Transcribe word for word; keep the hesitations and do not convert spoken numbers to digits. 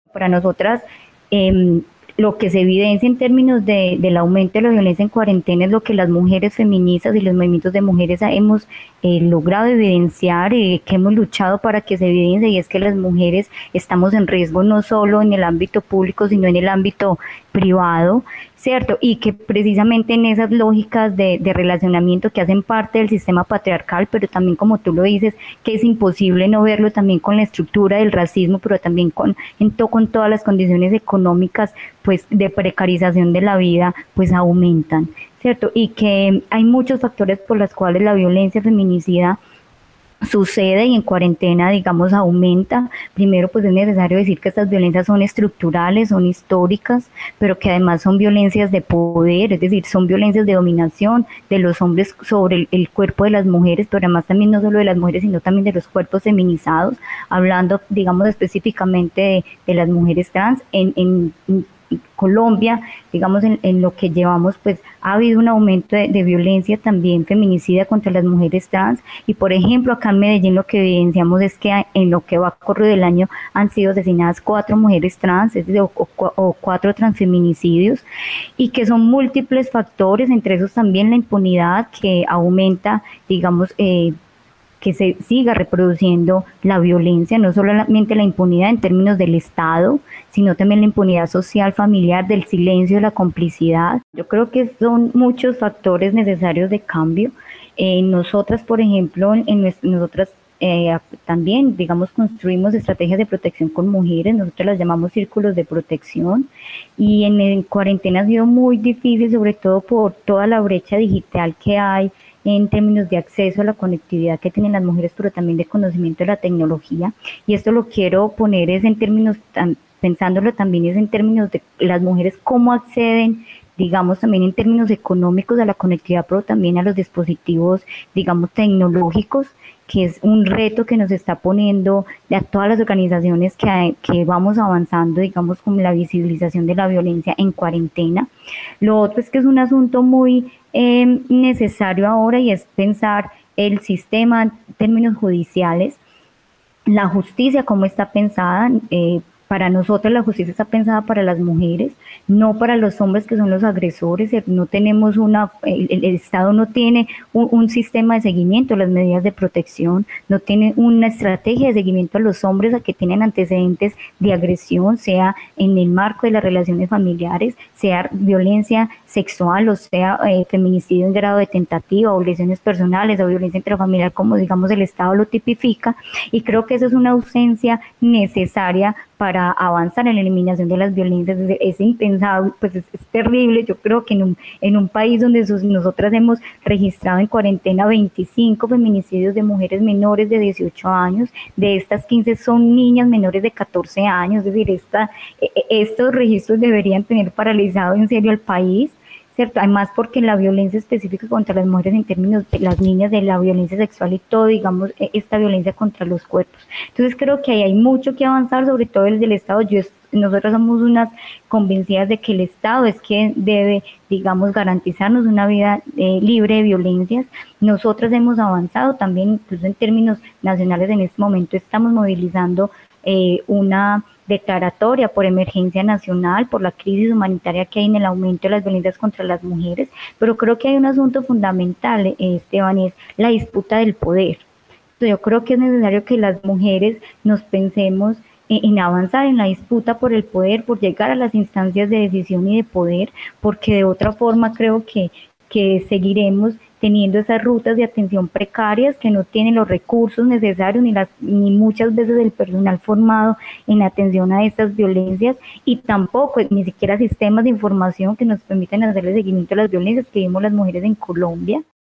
Para nosotras, eh, lo que se evidencia en términos de, del aumento de la violencia en cuarentena es lo que las mujeres feministas y los movimientos de mujeres hemos eh, logrado evidenciar, eh, que hemos luchado para que se evidencie, y es que las mujeres estamos en riesgo no solo en el ámbito público, sino en el ámbito privado, ¿cierto? Y que precisamente en esas lógicas de, de relacionamiento que hacen parte del sistema patriarcal, pero también, como tú lo dices, que es imposible no verlo también con la estructura del racismo, pero también con, en to, con todas las condiciones económicas, pues de precarización de la vida, pues aumentan, ¿cierto? Y que hay muchos factores por los cuales la violencia feminicida sucede y en cuarentena, digamos, aumenta. Primero, pues es necesario decir que estas violencias son estructurales, son históricas, pero que además son violencias de poder, es decir, son violencias de dominación de los hombres sobre el, el cuerpo de las mujeres, pero además también no solo de las mujeres, sino también de los cuerpos feminizados, hablando, digamos, específicamente de, de las mujeres trans. En, en Colombia, digamos, en, en lo que llevamos, pues ha habido un aumento de, de violencia también feminicida contra las mujeres trans, y por ejemplo acá en Medellín lo que evidenciamos es que en lo que va corrido del año han sido asesinadas cuatro mujeres trans, es decir, o, o, o cuatro transfeminicidios, y que son múltiples factores, entre esos también la impunidad que aumenta, digamos, eh, que se siga reproduciendo la violencia, no solamente la impunidad en términos del Estado, sino también la impunidad social, familiar, del silencio, de la complicidad. Yo creo que son muchos factores necesarios de cambio. Eh, nosotras, por ejemplo, en nuestras, nosotras eh, también, digamos, construimos estrategias de protección con mujeres, nosotros las llamamos círculos de protección, y en, en cuarentena ha sido muy difícil, sobre todo por toda la brecha digital que hay, en términos de acceso a la conectividad que tienen las mujeres, pero también de conocimiento de la tecnología. Y esto lo quiero poner es en términos, pensándolo también es en términos de las mujeres cómo acceden, digamos, también en términos económicos a la conectividad, pero también a los dispositivos, digamos, tecnológicos, que es un reto que nos está poniendo a todas las organizaciones que, hay, que vamos avanzando, digamos, con la visibilización de la violencia en cuarentena. Lo otro es que es un asunto muy eh, necesario ahora, y es pensar el sistema en términos judiciales, la justicia cómo está pensada. Eh, para nosotros la justicia está pensada para las mujeres, no para los hombres que son los agresores. No tenemos una, el, el Estado no tiene un, un sistema de seguimiento a las medidas de protección, no tiene una estrategia de seguimiento a los hombres a que tienen antecedentes de agresión, sea en el marco de las relaciones familiares, sea violencia sexual, o sea eh, feminicidio en grado de tentativa, o lesiones personales, o violencia intrafamiliar, como digamos el Estado lo tipifica. Y creo que eso es una ausencia necesaria para avanzar en la eliminación de las violencias. Es, es impensable, pues es, es terrible. Yo creo que en un, en un país donde sus, nosotras hemos registrado en cuarentena veinticinco feminicidios de mujeres menores de dieciocho años, de estas quince son niñas menores de catorce años, es decir, esta, estos registros deberían tener paralizado en serio al país, ¿cierto? Además, porque la violencia específica contra las mujeres en términos de las niñas, de la violencia sexual y todo, digamos, esta violencia contra los cuerpos. Entonces creo que ahí hay mucho que avanzar, sobre todo el del Estado. Yo, nosotros somos unas convencidas de que el Estado es quien debe, digamos, garantizarnos una vida eh, libre de violencias. Nosotras hemos avanzado también, incluso en términos nacionales. En este momento estamos movilizando eh, una declaratoria por emergencia nacional por la crisis humanitaria que hay en el aumento de las violencias contra las mujeres, pero creo que hay un asunto fundamental, Esteban, y es la disputa del poder. Entonces, yo creo que es necesario que las mujeres nos pensemos en, en avanzar en la disputa por el poder, por llegar a las instancias de decisión y de poder, porque de otra forma creo que, que seguiremos teniendo esas rutas de atención precarias que no tienen los recursos necesarios ni, las, ni muchas veces el personal formado en atención a estas violencias, y tampoco ni siquiera sistemas de información que nos permitan hacer el seguimiento a las violencias que vimos las mujeres en Colombia.